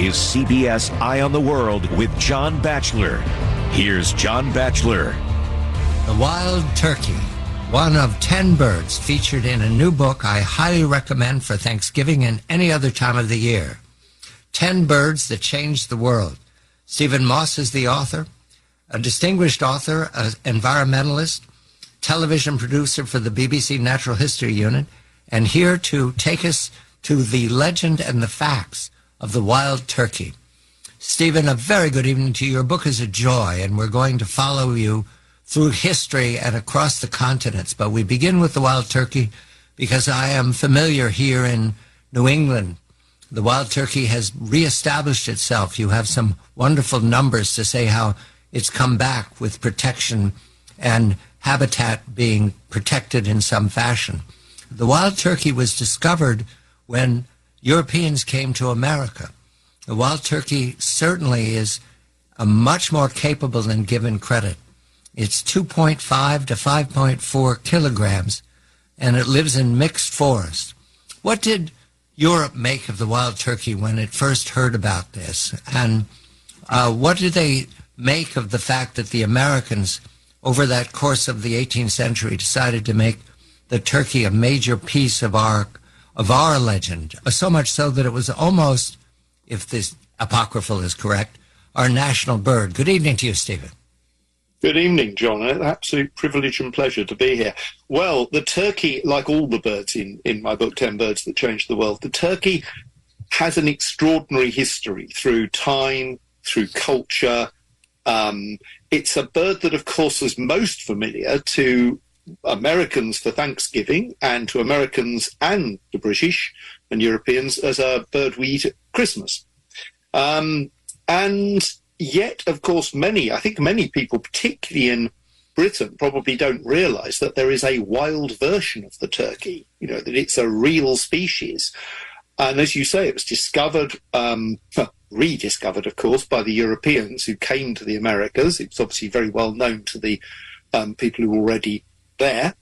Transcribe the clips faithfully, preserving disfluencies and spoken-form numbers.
is C B S Eye on the World with John Batchelor. Here's John Batchelor. The wild turkey, one of ten birds featured in a new book I highly recommend for Thanksgiving and any other time of the year. Ten Birds That Changed the World. Stephen Moss is the author, a distinguished author, an environmentalist, television producer for the B B C Natural History Unit, and here to take us to the legend and the facts of the wild turkey. Stephen, a very good evening to you. Your book is a joy, and we're going to follow you through history and across the continents. But we begin with the wild turkey because I am familiar here in New England. The wild turkey has reestablished itself. You have some wonderful numbers to say how it's come back with protection and habitat being protected in some fashion. The wild turkey was discovered when Europeans came to America. The wild turkey certainly is a much more capable than given credit. It's two point five to five point four kilograms, and it lives in mixed forest. What did Europe make of the wild turkey when it first heard about this? And uh, what did they make of the fact that the Americans, over that course of the eighteenth century, decided to make the turkey a major piece of our of our legend, so much so that it was almost, if this apocryphal is correct, our national bird? Good evening to you, Stephen. Good evening, John. An absolute privilege and pleasure to be here. Well, the turkey, like all the birds in, in my book, ten Birds That Changed the World, the turkey has an extraordinary history through time, through culture. Um, it's a bird that, of course, is most familiar to Americans for Thanksgiving and to Americans and the British and Europeans as a bird we eat at Christmas. Um, and yet, of course, many, I think many people, particularly in Britain, probably don't realise that there is a wild version of the turkey, you know, that it's a real species. And as you say, it was discovered, um, rediscovered, of course, by the Europeans who came to the Americas. It was obviously very well known to the um, people who were already there.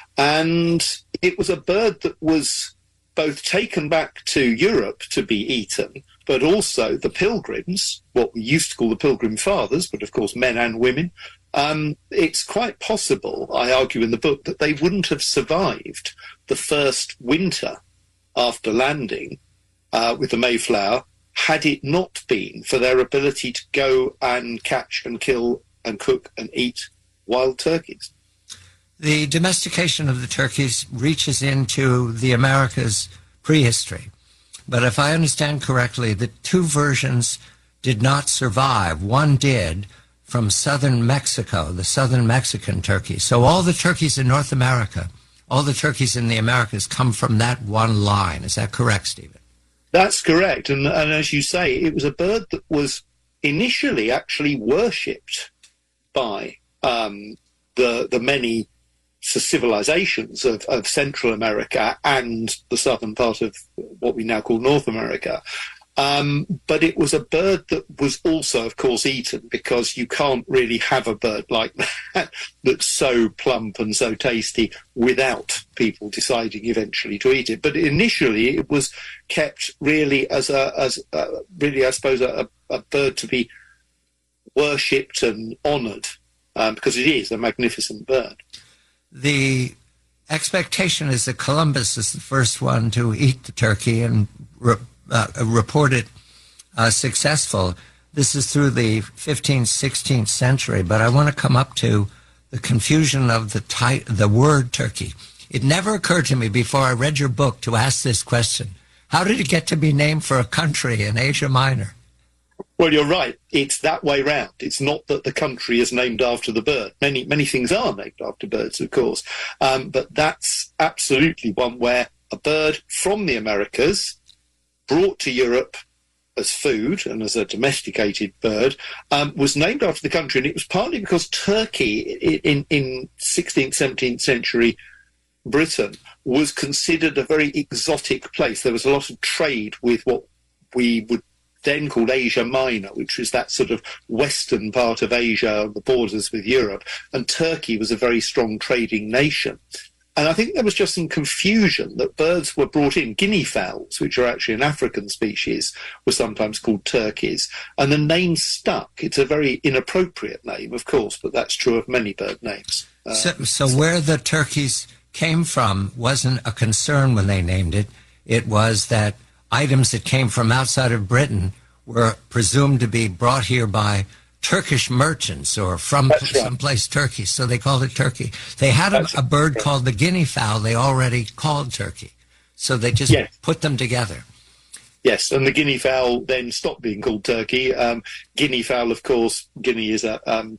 And it was a bird that was both taken back to Europe to be eaten, but also the pilgrims, what we used to call the Pilgrim Fathers, but of course men and women, um, it's quite possible, I argue in the book, that they wouldn't have survived the first winter after landing uh, with the Mayflower had it not been for their ability to go and catch and kill and cook and eat wild turkeys. The domestication of the turkeys reaches into the Americas prehistory. But if I understand correctly, the two versions did not survive. One did from southern Mexico, the southern Mexican turkey. So all the turkeys in North America, all the turkeys in the Americas come from that one line. Is that correct, Stephen? That's correct. And, and as you say, it was a bird that was initially actually worshipped by um, the the many civilizations of, of Central America and the southern part of what we now call North America. Um, but it was a bird that was also, of course, eaten, because you can't really have a bird like that that's so plump and so tasty without people deciding eventually to eat it. But initially it was kept really as a, as a, really, I suppose, a, a bird to be worshipped and honoured, um, because it is a magnificent bird. The expectation is that Columbus is the first one to eat the turkey and re- uh, report it uh, successful. This is through the fifteenth, sixteenth century, but I want to come up to the confusion of the ty- the word turkey. It never occurred to me before I read your book to ask this question. How did it get to be named for a country in Asia Minor? Well, you're right. It's that way round. It's not that the country is named after the bird. Many, many things are named after birds, of course. Um, but that's absolutely one where a bird from the Americas brought to Europe as food and as a domesticated bird um, was named after the country. And it was partly because Turkey in, in sixteenth, seventeenth century Britain was considered a very exotic place. There was a lot of trade with what we would then called Asia Minor, which was that sort of western part of Asia on the borders with Europe. And Turkey was a very strong trading nation. and I think there was just some confusion that birds were brought in. Guinea fowls, which are actually an African species, were sometimes called turkeys, and the name stuck. It's a very inappropriate name, of course, but that's true of many bird names. Uh, so, so where the turkeys came from wasn't a concern when they named it. It was that items that came from outside of Britain were presumed to be brought here by Turkish merchants or from right. someplace Turkey, so they called it turkey. They had a, a bird right. called the guinea fowl they already called turkey, so they just yes. put them together. Yes, and the guinea fowl then stopped being called turkey. Um, guinea fowl, of course, Guinea is a, um,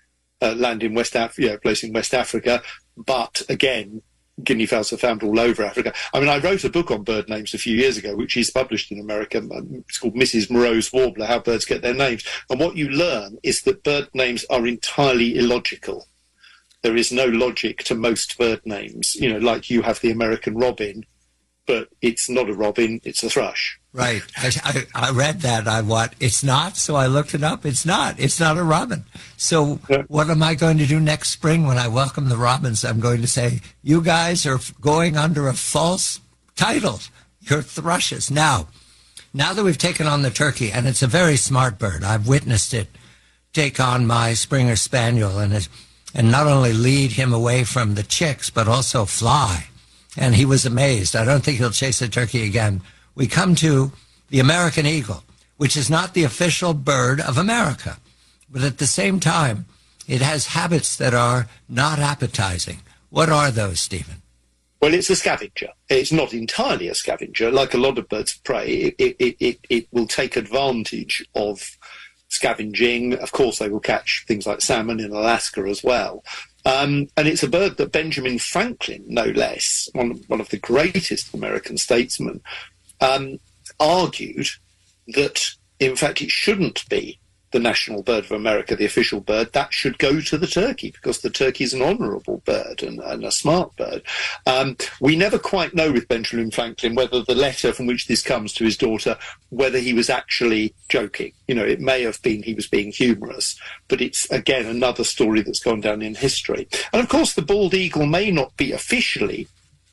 a land in West Africa, yeah, place in West Africa, but again, guinea fowls are found all over Africa. I mean, I wrote a book on bird names a few years ago, which is published in America. It's called Missus Moreau's Warbler, How Birds Get Their Names. And what you learn is that bird names are entirely illogical. There is no logic to most bird names. You know, like you have the American robin, but it's not a robin, it's a thrush. Right. I, I, I read that. I what? It's not. So I looked it up. It's not. It's not a robin. So yeah. What am I going to do next spring when I welcome the robins? I'm going to say, you guys are going under a false title. You're thrushes. Now, now that we've taken on the turkey, and it's a very smart bird. I've witnessed it take on my Springer Spaniel and, and not only lead him away from the chicks, but also fly. And he was amazed. I don't think he'll chase a turkey again. We come to the American eagle, which is not the official bird of America. But at the same time, it has habits that are not appetizing. What are those, Stephen? Well, it's a scavenger. It's not entirely a scavenger. Like a lot of birds of prey, it, it, it, it will take advantage of scavenging. Of course, they will catch things like salmon in Alaska as well. Um, and it's a bird that Benjamin Franklin, no less, one, one of the greatest American statesmen, um, argued that, in fact, it shouldn't be the national bird of America, the official bird. That should go to the turkey, because the turkey is an honourable bird and, and a smart bird. Um, we never quite know with Benjamin Franklin whether the letter from which this comes to his daughter, whether he was actually joking. You know, it may have been he was being humorous, but it's, again, another story that's gone down in history. And, of course, the bald eagle may not be officially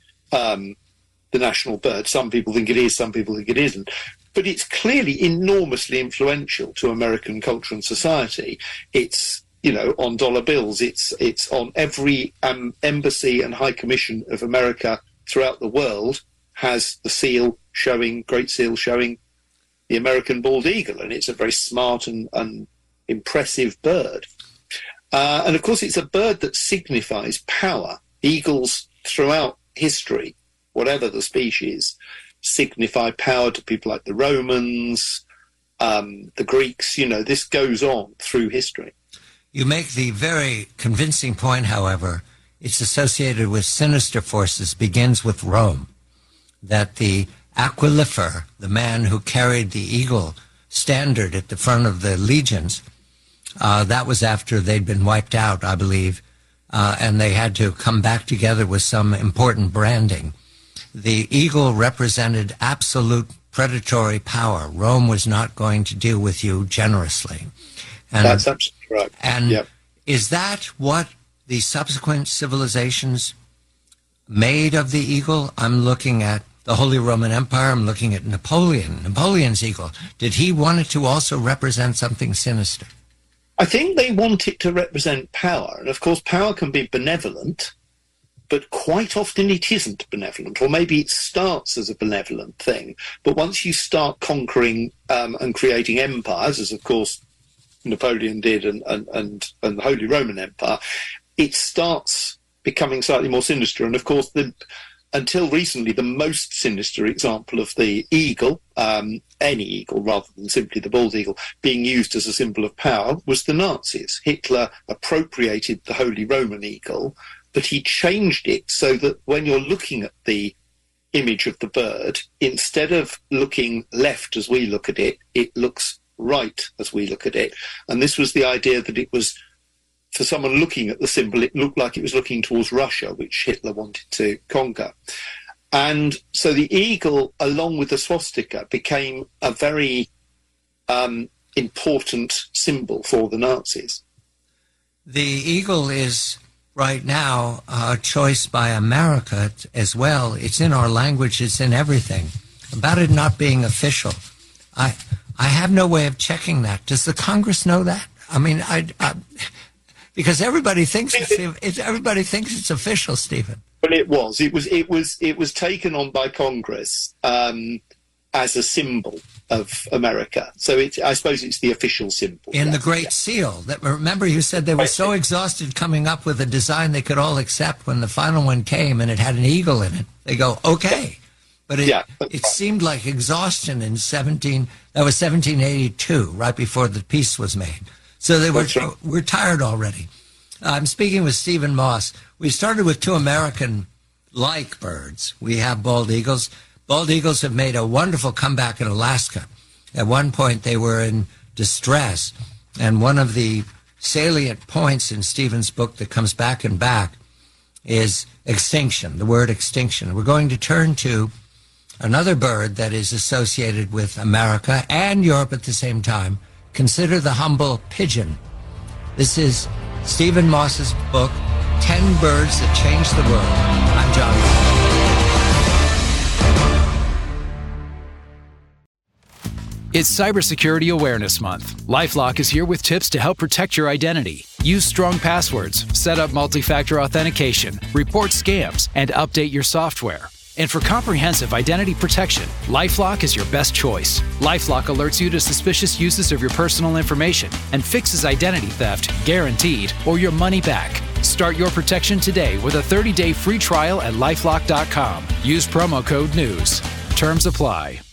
um, the national bird. Some people think it is, some people think it isn't. But it's clearly enormously influential to American culture and society. It's, you know, on dollar bills. It's it's on every um, embassy and high commission of America throughout the world has the seal showing, Great Seal showing the American bald eagle. And it's a very smart and, and impressive bird. Uh, and, of course, it's a bird that signifies power. Eagles throughout history, whatever the species, signify power to people like the Romans, um, the Greeks. You know, this goes on through history. You make the very convincing point, however, it's associated with sinister forces, begins with Rome, that the Aquilifer, the man who carried the eagle standard at the front of the legions, uh, that was after they'd been wiped out, I believe, uh, and they had to come back together with some important branding. The eagle represented absolute predatory power. Rome was not going to deal with you generously. And, That's absolutely right. And yep. Is that what the subsequent civilizations made of the eagle? I'm looking at the Holy Roman Empire. I'm looking at Napoleon, Napoleon's eagle. Did he want it to also represent something sinister? I think they want it to represent power. And, of course, power can be benevolent, but quite often it isn't benevolent, or maybe it starts as a benevolent thing. But once you start conquering um, and creating empires, as of course Napoleon did and, and, and, and the Holy Roman Empire, it starts becoming slightly more sinister. And of course, the, until recently, the most sinister example of the eagle, um, any eagle rather than simply the bald eagle, being used as a symbol of power was the Nazis. Hitler appropriated the Holy Roman eagle, but he changed it so that when you're looking at the image of the bird, instead of looking left as we look at it, it looks right as we look at it. And this was the idea that it was, for someone looking at the symbol, it looked like it was looking towards Russia, which Hitler wanted to conquer. And so the eagle, along with the swastika, became a very um, important symbol for the Nazis. The eagle is right now a choice by America as well. It's in our language. It's in everything. About it not being official. I I have no way of checking that. Does the Congress know that? I mean, I, I because everybody thinks it's, it's everybody thinks it's official, Stephen. Well, it was. It was. It was. It was taken on by Congress um, as a symbol of America. So it, I suppose it's the official symbol. In yes, the Great yes. Seal. That, remember you said they were so exhausted coming up with a design they could all accept when the final one came and it had an eagle in it. They go, okay. But it, yeah, it seemed like exhaustion in seventeen, that was seventeen eighty-two, right before the peace was made. So they were, right. we're tired already. I'm speaking with Stephen Moss. We started with two American-like birds. We have bald eagles. Bald eagles have made a wonderful comeback in Alaska. At one point, they were in distress, and one of the salient points in Stephen's book that comes back and back is extinction, the word extinction. We're going to turn to another bird that is associated with America and Europe at the same time. Consider the humble pigeon. This is Stephen Moss's book, ten Birds That Changed the World. I'm John Batchelor. It's Cybersecurity Awareness Month. LifeLock is here with tips to help protect your identity. Use strong passwords, set up multi-factor authentication, report scams, and update your software. And for comprehensive identity protection, LifeLock is your best choice. LifeLock alerts you to suspicious uses of your personal information and fixes identity theft, guaranteed, or your money back. Start your protection today with a thirty-day free trial at LifeLock dot com. Use promo code NEWS. Terms apply.